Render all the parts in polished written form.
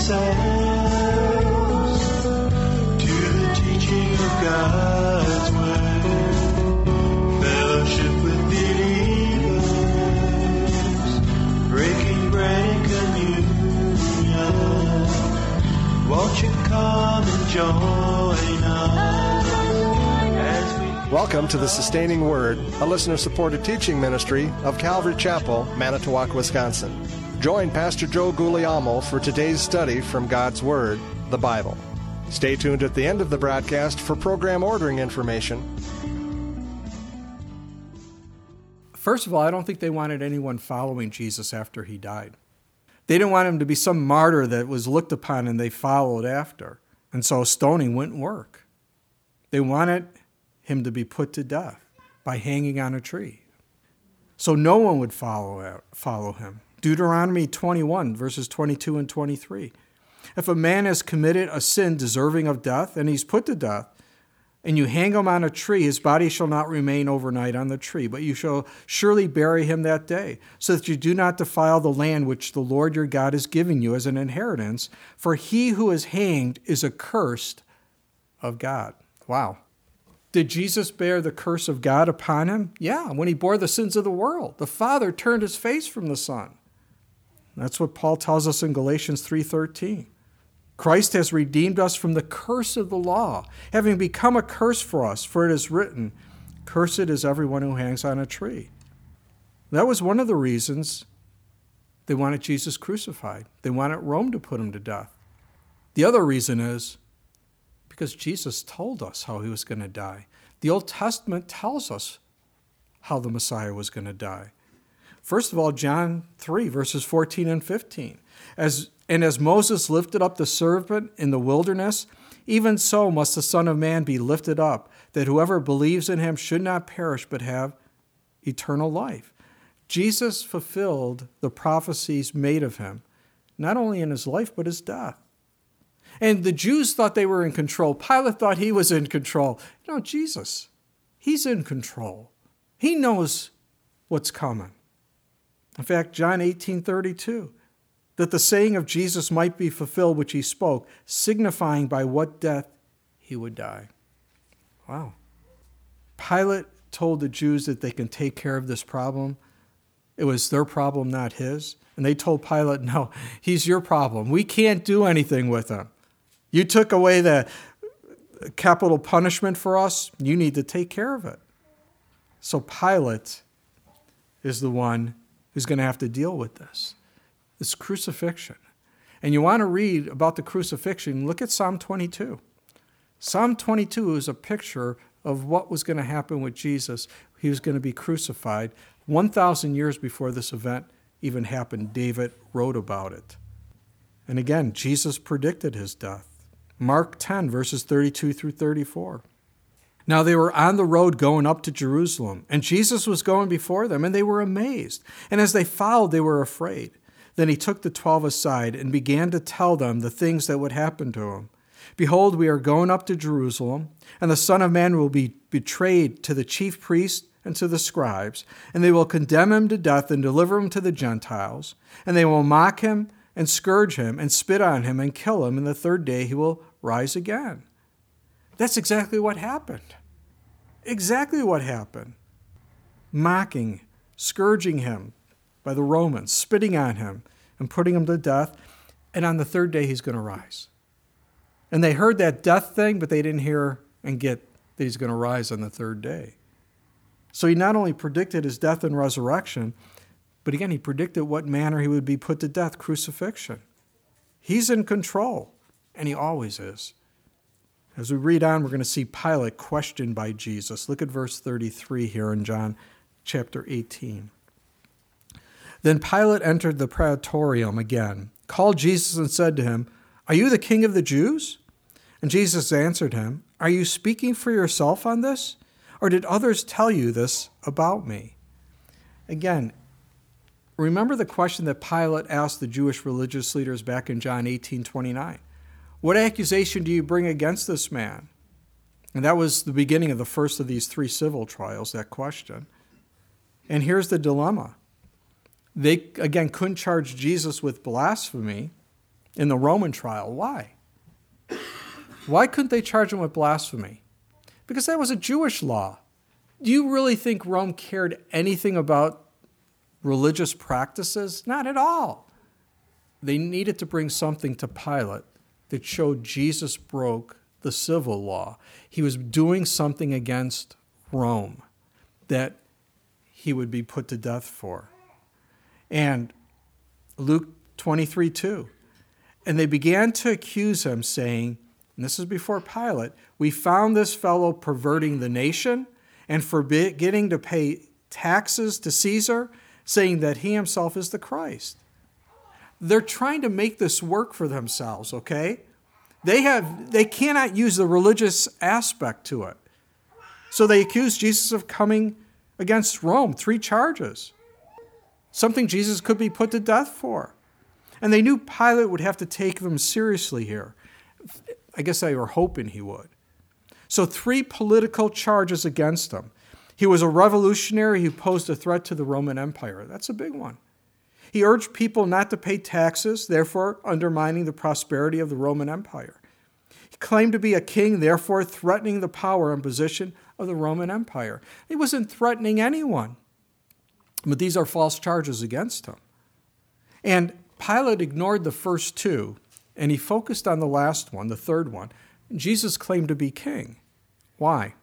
ourselves to the teaching of God's Word, fellowship with believers, breaking bread and communion. Won't you come and join us as we... Welcome to the Sustaining Word, a listener-supported teaching ministry of Calvary Chapel, Manitowoc, Wisconsin. Join Pastor Joe Guglielmo for today's study from God's Word, the Bible. Stay tuned at the end of the broadcast for program ordering information. First of all, I don't think they wanted anyone following Jesus after he died. They didn't want him to be some martyr that was looked upon and they followed after. And so stoning wouldn't work. They wanted him to be put to death by hanging on a tree. So no one would follow him. Deuteronomy 21, verses 22 and 23. If a man has committed a sin deserving of death, and he's put to death, and you hang him on a tree, his body shall not remain overnight on the tree, but you shall surely bury him that day, so that you do not defile the land which the Lord your God is giving you as an inheritance, for he who is hanged is accursed of God. Wow. Did Jesus bear the curse of God upon him? Yeah, when he bore the sins of the world. The Father turned his face from the Son. That's what Paul tells us in Galatians 3:13. Christ has redeemed us from the curse of the law, having become a curse for us, for it is written, "Cursed is everyone who hangs on a tree." That was one of the reasons they wanted Jesus crucified. They wanted Rome to put him to death. The other reason is because Jesus told us how he was going to die. The Old Testament tells us how the Messiah was going to die. First of all, John 3, verses 14 and 15. As Moses lifted up the serpent in the wilderness, even so must the Son of Man be lifted up, that whoever believes in him should not perish but have eternal life. Jesus fulfilled the prophecies made of him, not only in his life, but his death. And the Jews thought they were in control. Pilate thought he was in control. No, Jesus, he's in control. He knows what's coming. In fact, John 18:32, that the saying of Jesus might be fulfilled which he spoke, signifying by what death he would die. Wow. Pilate told the Jews that they can take care of this problem. It was their problem, not his. And they told Pilate, no, he's your problem. We can't do anything with him. You took away the capital punishment for us. You need to take care of it. So Pilate is the one who's going to have to deal with this crucifixion. And you want to read about the crucifixion, look at Psalm 22. Psalm 22 is a picture of what was going to happen with Jesus. He was going to be crucified. 1,000 years before this event even happened, David wrote about it. And again, Jesus predicted his death. Mark 10, verses 32 through 34. Now they were on the road going up to Jerusalem, and Jesus was going before them, and they were amazed. And as they followed, they were afraid. Then he took the 12 aside and began to tell them the things that would happen to him. Behold, we are going up to Jerusalem, and the Son of Man will be betrayed to the chief priests and to the scribes, and they will condemn him to death and deliver him to the Gentiles, and they will mock him and scourge him and spit on him and kill him, and the third day he will rise again. That's exactly what happened. Exactly what happened. Mocking, scourging him by the Romans, spitting on him and putting him to death, and on the third day he's going to rise. And they heard that death thing, but they didn't hear and get that he's going to rise on the third day. So he not only predicted his death and resurrection, but again, he predicted what manner he would be put to death, crucifixion. He's in control, and he always is. As we read on, we're going to see Pilate questioned by Jesus. Look at verse 33 here in John chapter 18. Then Pilate entered the praetorium again, called Jesus and said to him, "Are you the king of the Jews?" And Jesus answered him, "Are you speaking for yourself on this? Or did others tell you this about me?" Again, remember the question that Pilate asked the Jewish religious leaders back in John 18:29. What accusation do you bring against this man? And that was the beginning of the first of these 3 civil trials, that question. And here's the dilemma. They, again, couldn't charge Jesus with blasphemy in the Roman trial. Why? Why couldn't they charge him with blasphemy? Because that was a Jewish law. Do you really think Rome cared anything about religious practices? Not at all. They needed to bring something to Pilate that showed Jesus broke the civil law. He was doing something against Rome that he would be put to death for. And Luke 23:2. And they began to accuse him, saying, and this is before Pilate, we found this fellow perverting the nation and forbidding to pay taxes to Caesar, saying that he himself is the Christ. They're trying to make this work for themselves, okay? They cannot use the religious aspect to it. So they accuse Jesus of coming against Rome, 3 charges. Something Jesus could be put to death for. And they knew Pilate would have to take them seriously here. I guess they were hoping he would. So 3 political charges against him. He was a revolutionary who posed a threat to the Roman Empire. That's a big one. He urged people not to pay taxes, therefore undermining the prosperity of the Roman Empire. He claimed to be a king, therefore threatening the power and position of the Roman Empire. He wasn't threatening anyone. But these are false charges against him. And Pilate ignored the first 2, and he focused on the last one, the third one. Jesus claimed to be king. Why?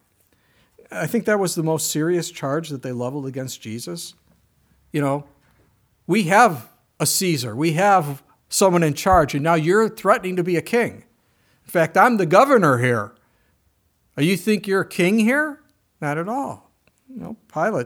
I think that was the most serious charge that they leveled against Jesus. You know, we have a Caesar. We have someone in charge, and now you're threatening to be a king. In fact, I'm the governor here. You think you're a king here? Not at all. Pilate,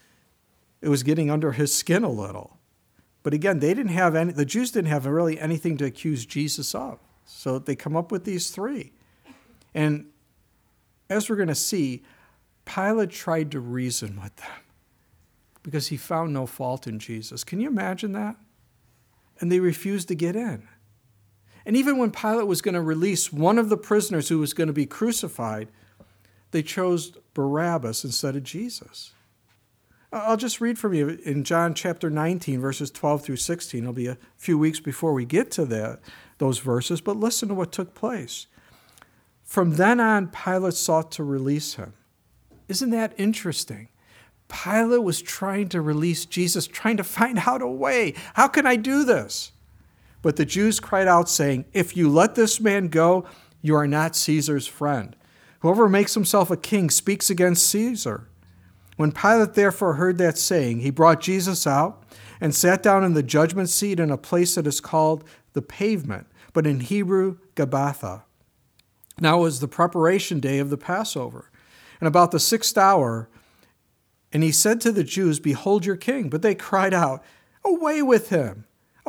it was getting under his skin a little. But again, the Jews didn't have really anything to accuse Jesus of. So they come up with these 3. And as we're going to see, Pilate tried to reason with them because he found no fault in Jesus. Can you imagine that? And they refused to get in. And even when Pilate was going to release one of the prisoners who was going to be crucified, they chose Barabbas instead of Jesus. I'll just read from you in John chapter 19, verses 12 through 16. It'll be a few weeks before we get to those verses, but listen to what took place. From then on, Pilate sought to release him. Isn't that interesting? Pilate was trying to release Jesus, trying to find out a way. How can I do this? But the Jews cried out, saying, if you let this man go, you are not Caesar's friend. Whoever makes himself a king speaks against Caesar. When Pilate therefore heard that saying, he brought Jesus out and sat down in the judgment seat in a place that is called the Pavement, but in Hebrew, Gabbatha. Now it was the preparation day of the Passover, and about the 6th hour, and he said to the Jews, behold your king. But they cried out, away with him,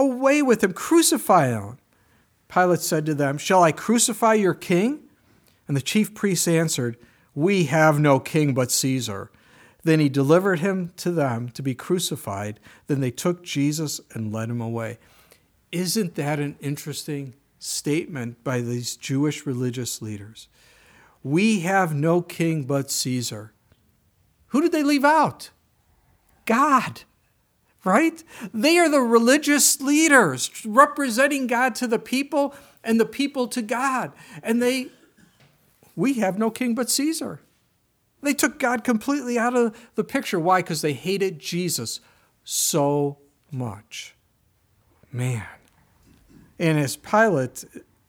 crucify him. Pilate said to them, shall I crucify your king? And the chief priests answered, we have no king but Caesar. Then he delivered him to them to be crucified. Then they took Jesus and led him away. Isn't that an interesting statement by these Jewish religious leaders? We have no king but Caesar. Who did they leave out? God, right? They are the religious leaders representing God to the people and the people to God. And we have no king but Caesar. They took God completely out of the picture. Why? Because they hated Jesus so much. Man. And as Pilate,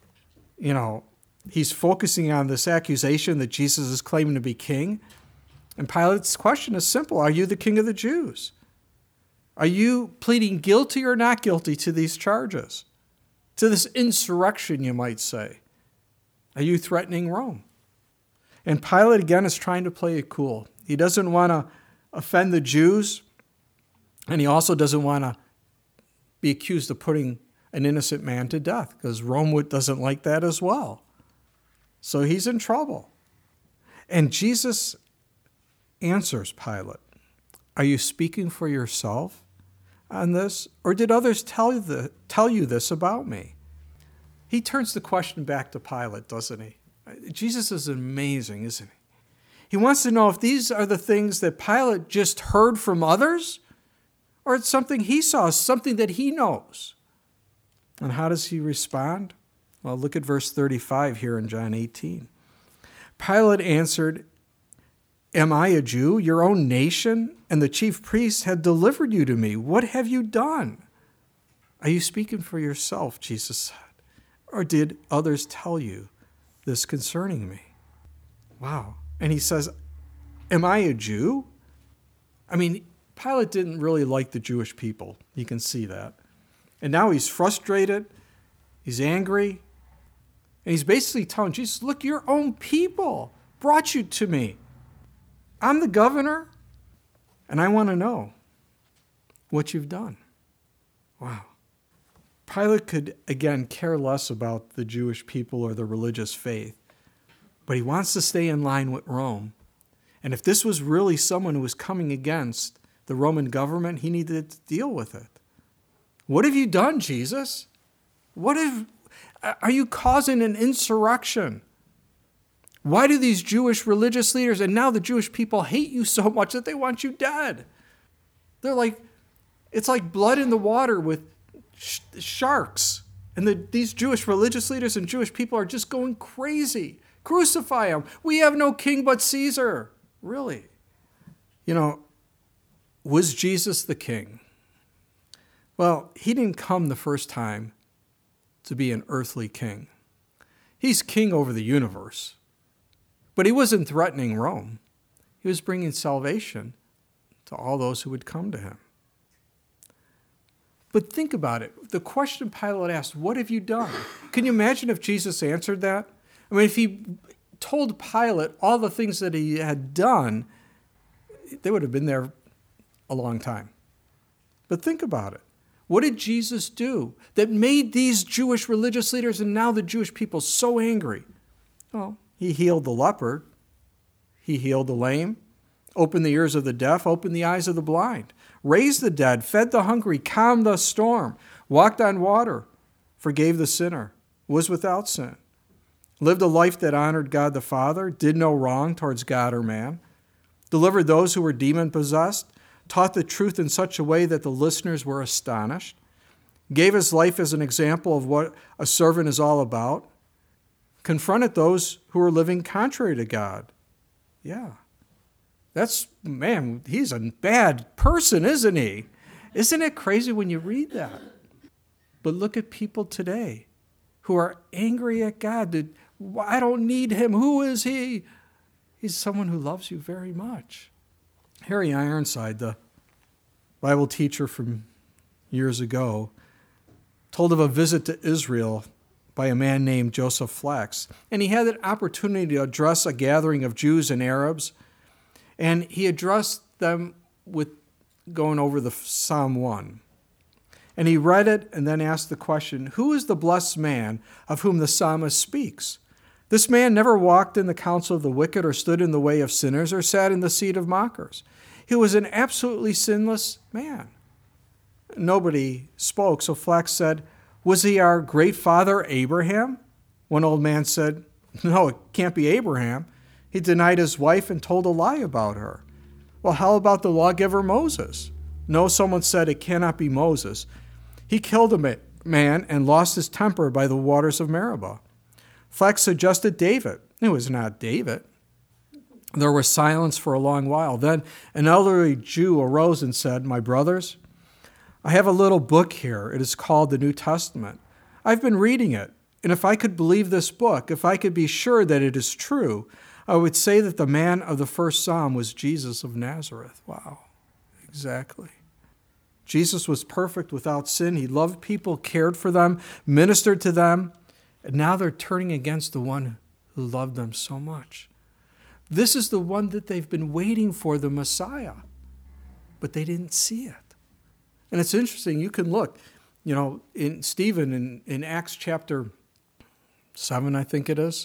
he's focusing on this accusation that Jesus is claiming to be king. And Pilate's question is simple. Are you the king of the Jews? Are you pleading guilty or not guilty to these charges? To this insurrection, you might say. Are you threatening Rome? And Pilate, again, is trying to play it cool. He doesn't want to offend the Jews, and he also doesn't want to be accused of putting an innocent man to death, because Rome doesn't like that as well. So he's in trouble. And Jesus answers Pilate, are you speaking for yourself on this, or did others tell you this about me? He turns the question back to Pilate, doesn't he? Jesus is amazing, isn't he? He wants to know if these are the things that Pilate just heard from others, or it's something he saw, something that he knows. And how does he respond? Well, look at verse 35 here in John 18. Pilate answered, "Am I a Jew? Your own nation and the chief priests had delivered you to me. What have you done?" "Are you speaking for yourself," Jesus said, "or did others tell you this concerning me?" Wow. And he says, "Am I a Jew?" I mean, Pilate didn't really like the Jewish people. You can see that. And now he's frustrated. He's angry. And he's basically telling Jesus, look, your own people brought you to me. I'm the governor, and I want to know what you've done. Wow. Pilate could, again, care less about the Jewish people or the religious faith, but he wants to stay in line with Rome. And if this was really someone who was coming against the Roman government, he needed to deal with it. What have you done, Jesus? Are you causing an insurrection? Why do these Jewish religious leaders and now the Jewish people hate you so much that they want you dead? They're like, it's like blood in the water with sharks. And these Jewish religious leaders and Jewish people are just going crazy. Crucify him. We have no king but Caesar. Really? Was Jesus the king? Well, he didn't come the first time to be an earthly king. He's king over the universe. But he wasn't threatening Rome. He was bringing salvation to all those who would come to him. But think about it. The question Pilate asked, what have you done? Can you imagine if Jesus answered that? I mean, if he told Pilate all the things that he had done, they would have been there a long time. But think about it. What did Jesus do that made these Jewish religious leaders and now the Jewish people so angry? Well, he healed the leper. He healed the lame, opened the ears of the deaf, opened the eyes of the blind, raised the dead, fed the hungry, calmed the storm, walked on water, forgave the sinner, was without sin, lived a life that honored God the Father, did no wrong towards God or man, delivered those who were demon-possessed, taught the truth in such a way that the listeners were astonished, gave his life as an example of what a servant is all about, confronted those who were living contrary to God. Yeah. He's a bad person, isn't he? Isn't it crazy when you read that? But look at people today who are angry at God. I don't need him. Who is he? He's someone who loves you very much. Harry Ironside, the Bible teacher from years ago, told of a visit to Israel by a man named Joseph Flax. And he had an opportunity to address a gathering of Jews and Arabs. And he addressed them with going over the Psalm 1. And he read it and then asked the question, who is the blessed man of whom the psalmist speaks? This man never walked in the counsel of the wicked or stood in the way of sinners or sat in the seat of mockers. He was an absolutely sinless man. Nobody spoke, so Flax said, was he our great father Abraham? One old man said, no, it can't be Abraham. He denied his wife and told a lie about her. Well, how about the lawgiver Moses? No, someone said it cannot be Moses. He killed a man and lost his temper by the waters of Meribah. Flax suggested David. It was not David. There was silence for a long while. Then an elderly Jew arose and said, my brothers, I have a little book here. It is called the New Testament. I've been reading it, and if I could believe this book, if I could be sure that it is true, I would say that the man of the first psalm was Jesus of Nazareth. Wow, exactly. Jesus was perfect without sin. He loved people, cared for them, ministered to them, and now they're turning against the one who loved them so much. This is the one that they've been waiting for, the Messiah, but they didn't see it. And it's interesting, you can look, in Stephen in Acts chapter 7, I think it is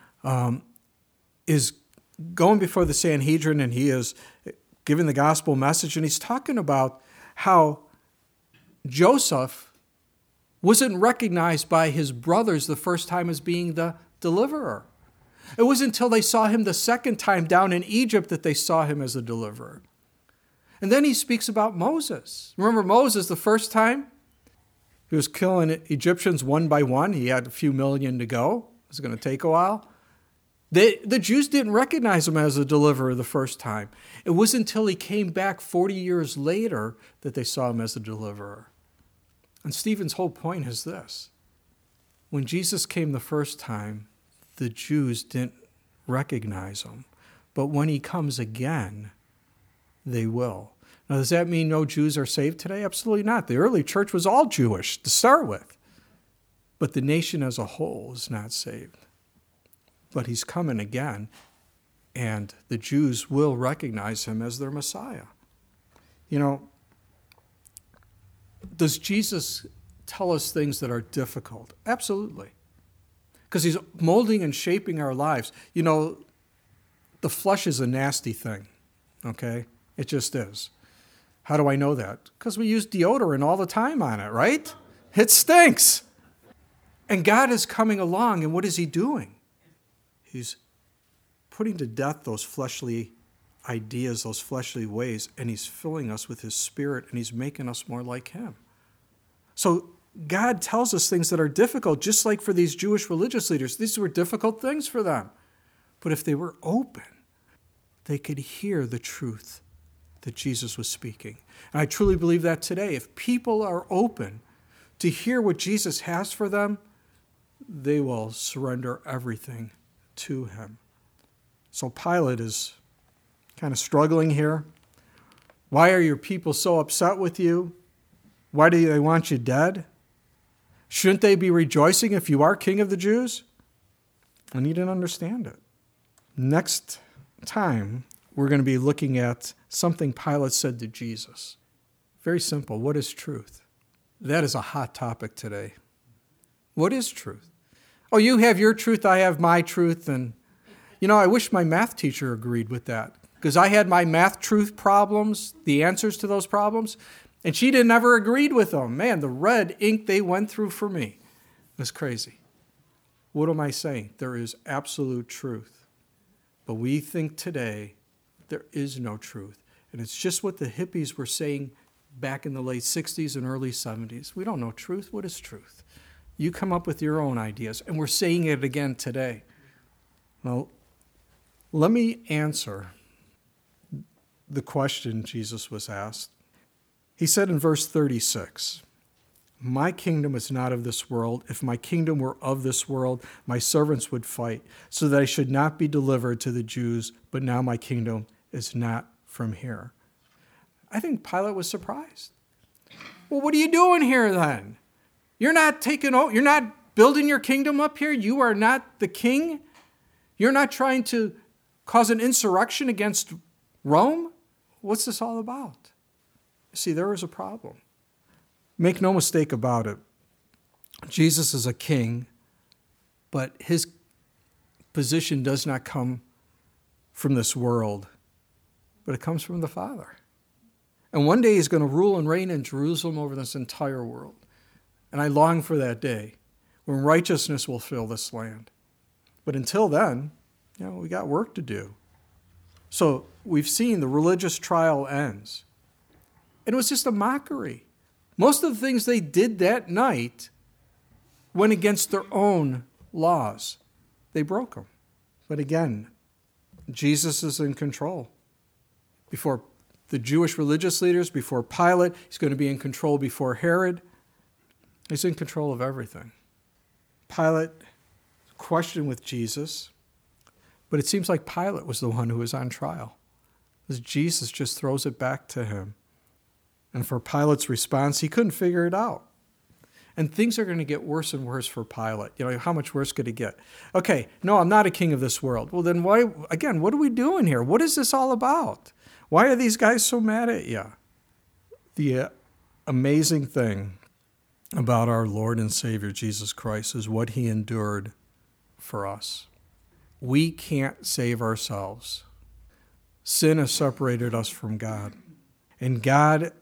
going before the Sanhedrin, and he is giving the gospel message, and he's talking about how Joseph wasn't recognized by his brothers the first time as being the deliverer. It wasn't until they saw him the second time down in Egypt that they saw him as a deliverer. And then he speaks about Moses. Remember Moses the first time? He was killing Egyptians one by one. He had a few million to go. It was going to take a while. The Jews didn't recognize him as a deliverer the first time. It wasn't until he came back 40 years later that they saw him as a deliverer. And Stephen's whole point is this. When Jesus came the first time, the Jews didn't recognize him. But when he comes again, they will. Now, does that mean no Jews are saved today? Absolutely not. The early church was all Jewish to start with. But the nation as a whole is not saved. But he's coming again, and the Jews will recognize him as their Messiah. You know, does Jesus tell us things that are difficult? Absolutely. Because he's molding and shaping our lives. You know, the flesh is a nasty thing, okay? It just is. How do I know that? Because we use deodorant all the time on it, right? It stinks. And God is coming along, and what is he doing? He's putting to death those fleshly ideas, those fleshly ways, and he's filling us with his Spirit, and he's making us more like him. So God tells us things that are difficult, just like for these Jewish religious leaders. These were difficult things for them. But if they were open, they could hear the truth that Jesus was speaking. And I truly believe that today. If people are open to hear what Jesus has for them, they will surrender everything to him. So Pilate is kind of struggling here. Why are your people so upset with you? Why do they want you dead? Shouldn't they be rejoicing if you are king of the Jews? And he didn't understand it. Next time, we're going to be looking at something Pilate said to Jesus. Very simple. What is truth? That is a hot topic today. What is truth? Oh, you have your truth, I have my truth. And, you know, I wish my math teacher agreed with that. Because I had my math truth problems, the answers to those problems, and she didn't ever agreed with them. Man, the red ink they went through for me was crazy. What am I saying? There is absolute truth. But we think today there is no truth. And it's just what the hippies were saying back in the late 60s and early 70s. We don't know truth. What is truth? You come up with your own ideas. And we're saying it again today. Well, let me answer the question Jesus was asked. He said in verse 36, "My kingdom is not of this world. If my kingdom were of this world, my servants would fight, so that I should not be delivered to the Jews, but now my kingdom is not from here." I think Pilate was surprised. Well, what are you doing here then? You're not you're not building your kingdom up here. You are not the king. You're not trying to cause an insurrection against Rome. What's this all about? See, there is a problem. Make no mistake about it. Jesus is a king, but his position does not come from this world, but it comes from the Father. And one day he's going to rule and reign in Jerusalem over this entire world. And I long for that day when righteousness will fill this land. But until then, we got work to do. So we've seen the religious trial ends. And it was just a mockery. Most of the things they did that night went against their own laws. They broke them. But again, Jesus is in control. Before the Jewish religious leaders, before Pilate, he's going to be in control before Herod. He's in control of everything. Pilate questioned with Jesus, but it seems like Pilate was the one who was on trial, because Jesus just throws it back to him. And for Pilate's response, he couldn't figure it out. And things are going to get worse and worse for Pilate. How much worse could it get? Okay, no, I'm not a king of this world. Well, then why, again, what are we doing here? What is this all about? Why are these guys so mad at you? The amazing thing about our Lord and Savior Jesus Christ is what he endured for us. We can't save ourselves. Sin has separated us from God. And God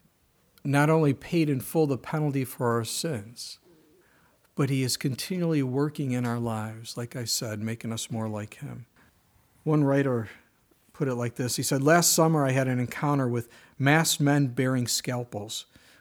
not only paid in full the penalty for our sins, but he is continually working in our lives, like I said, making us more like him. One writer put it like this. He said, "Last summer I had an encounter with masked men bearing scalpels.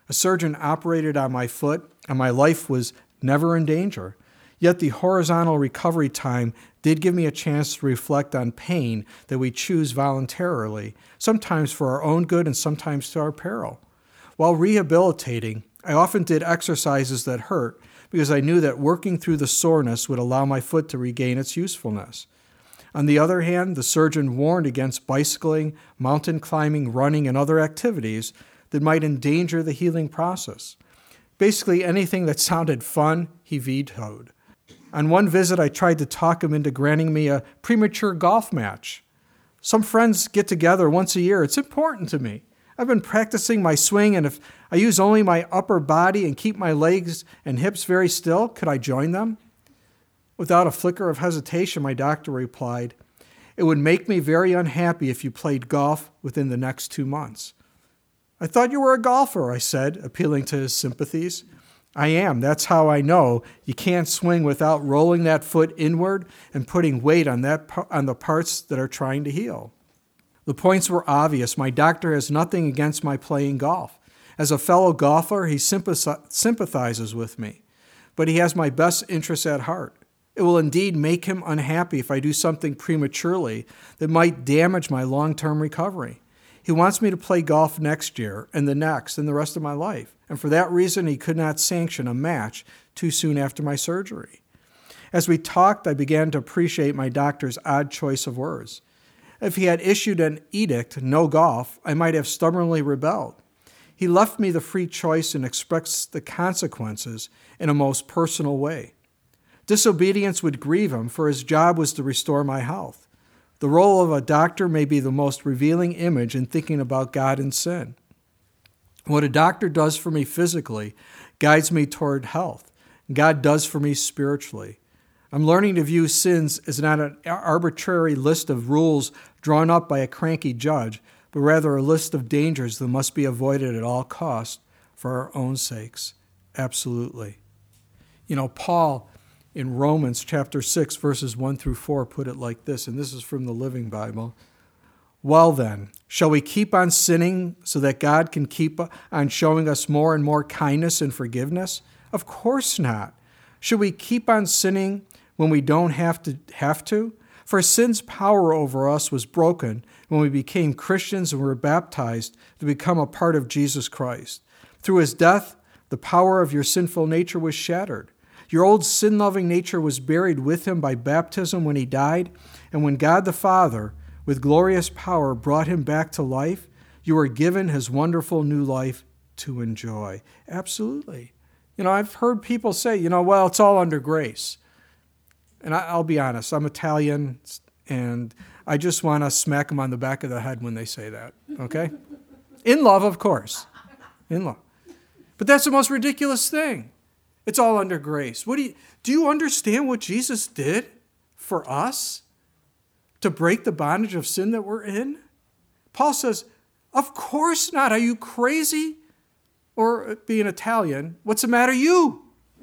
A surgeon operated on my foot, and my life was never in danger. Yet the horizontal recovery time did give me a chance to reflect on pain that we choose voluntarily, sometimes for our own good and sometimes to our peril. While rehabilitating, I often did exercises that hurt because I knew that working through the soreness would allow my foot to regain its usefulness. On the other hand, the surgeon warned against bicycling, mountain climbing, running, and other activities that might endanger the healing process. Basically, anything that sounded fun, he vetoed. On one visit, I tried to talk him into granting me a premature golf match. Some friends get together once a year. It's important to me. I've been practicing my swing, and if I use only my upper body and keep my legs and hips very still, could I join them? Without a flicker of hesitation, my doctor replied, "It would make me very unhappy if you played golf within the next 2 months." "I thought you were a golfer," I said, appealing to his sympathies. "I am. That's how I know you can't swing without rolling that foot inward and putting weight on the parts that are trying to heal." The points were obvious. My doctor has nothing against my playing golf. As a fellow golfer, he sympathizes with me, but he has my best interests at heart. It will indeed make him unhappy if I do something prematurely that might damage my long-term recovery. He wants me to play golf next year and the next and the rest of my life, and for that reason he could not sanction a match too soon after my surgery. As we talked, I began to appreciate my doctor's odd choice of words. If he had issued an edict, no golf, I might have stubbornly rebelled. He left me the free choice and expressed the consequences in a most personal way. Disobedience would grieve him, for his job was to restore my health. The role of a doctor may be the most revealing image in thinking about God and sin. What a doctor does for me physically guides me toward health. God does for me spiritually. I'm learning to view sins as not an arbitrary list of rules drawn up by a cranky judge, but rather a list of dangers that must be avoided at all costs for our own sakes. Absolutely. Paul in Romans chapter 6, verses 1 through 4 put it like this, and this is from the Living Bible. "Well then, shall we keep on sinning so that God can keep on showing us more and more kindness and forgiveness? Of course not. Should we keep on sinning when we don't have to? For sin's power over us was broken when we became Christians and were baptized to become a part of Jesus Christ. Through his death, the power of your sinful nature was shattered. Your old sin-loving nature was buried with him by baptism when he died, and when God the Father, with glorious power, brought him back to life, you were given his wonderful new life to enjoy." Absolutely. I've heard people say, well, it's all under grace. And I'll be honest, I'm Italian, and I just want to smack them on the back of the head when they say that, okay? In love, of course. In love. But that's the most ridiculous thing. It's all under grace. Do you understand what Jesus did for us to break the bondage of sin that we're in? Paul says, of course not. Are you crazy? Or being Italian, what's the matter you?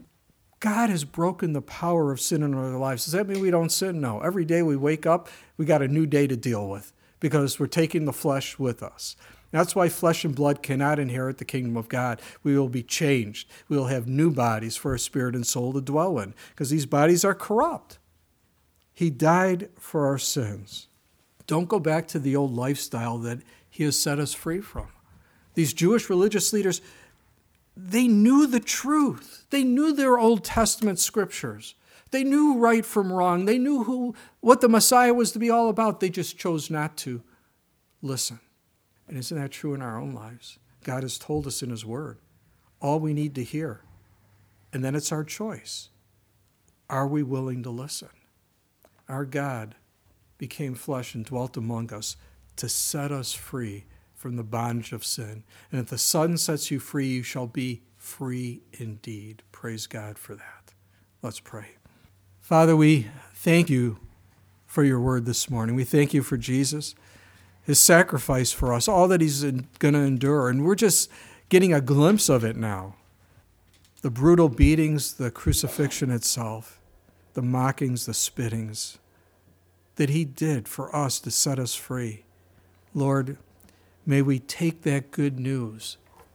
God has broken the power of sin in our lives. Does that mean we don't sin? No. Every day we wake up, we got a new day to deal with because we're taking the flesh with us. That's why flesh and blood cannot inherit the kingdom of God. We will be changed. We will have new bodies for our spirit and soul to dwell in because these bodies are corrupt. He died for our sins. Don't go back to the old lifestyle that he has set us free from. These Jewish religious leaders, they knew the truth. They knew their Old Testament scriptures. They knew right from wrong. They knew what the Messiah was to be all about. They just chose not to listen. And isn't that true in our own lives? God has told us in his word all we need to hear. And then it's our choice. Are we willing to listen? Our God became flesh and dwelt among us to set us free from the bondage of sin. And if the Son sets you free, you shall be free indeed. Praise God for that. Let's pray. Father, we thank you for your word this morning. We thank you for Jesus, his sacrifice for us, all that he's going to endure. And we're just getting a glimpse of it now. The brutal beatings, the crucifixion itself, the mockings, the spittings that he did for us to set us free. Lord, may we take that good news, the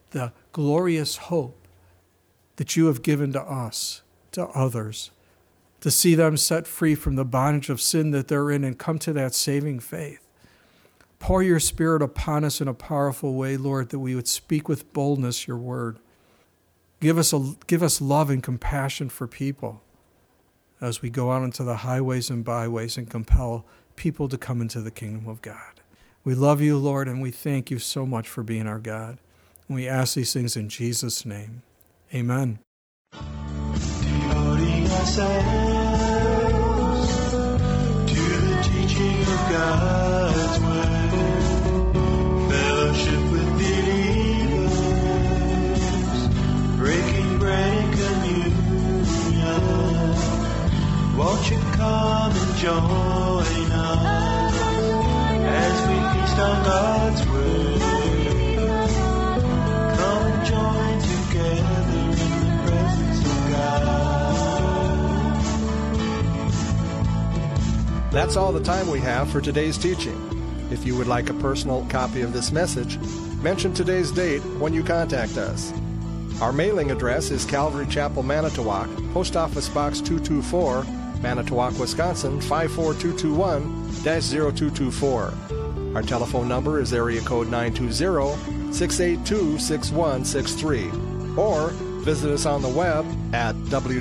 glorious hope that you have given to us, to others, to see them set free from the bondage of sin that they're in and come to that saving faith. Pour your Spirit upon us in a powerful way, Lord, that we would speak with boldness your word. Give us love and compassion for people as we go out into the highways and byways and compel people to come into the kingdom of God. We love you, Lord, and we thank you so much for being our God. And we ask these things in Jesus' name. Amen. Devoting ourselves to the teaching of God's word, fellowship with believers, breaking bread and communion. Won't you come and join us as we feast on God's word? Come and join together in the presence of God. That's all the time we have for today's teaching. If you would like a personal copy of this message, mention today's date when you contact us. Our mailing address is Calvary Chapel, Manitowoc, Post Office Box 224, Manitowoc, Wisconsin 54221-0224. Our telephone number is area code 920-682-6163. Or visit us on the web at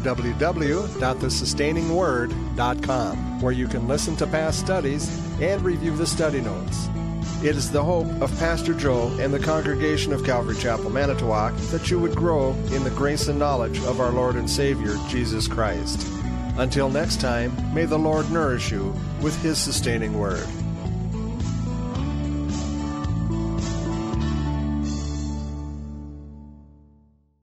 www.thesustainingword.com, where you can listen to past studies and review the study notes. It is the hope of Pastor Joe and the congregation of Calvary Chapel, Manitowoc, that you would grow in the grace and knowledge of our Lord and Savior, Jesus Christ. Until next time, may the Lord nourish you with His sustaining word.